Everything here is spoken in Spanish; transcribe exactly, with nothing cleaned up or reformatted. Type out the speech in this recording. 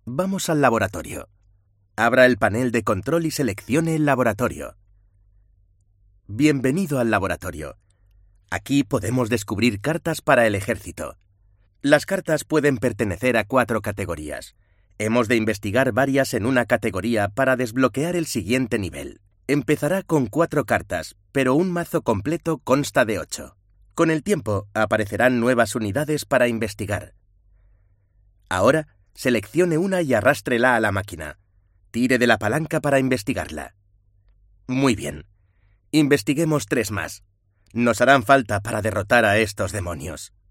Vamos al laboratorio. Abra el panel de control y seleccione el laboratorio. Bienvenido al laboratorio. Aquí podemos descubrir cartas para el ejército. Las cartas pueden pertenecer a cuatro categorías. Hemos de investigar varias en una categoría para desbloquear el siguiente nivel. Empezará con cuatro cartas, pero un mazo completo consta de ocho. Con el tiempo aparecerán nuevas unidades para investigar. Ahora, seleccione una y arrástrela a la máquina. Tire de la palanca para investigarla. Muy bien. Investiguemos tres más. Nos harán falta para derrotar a estos demonios.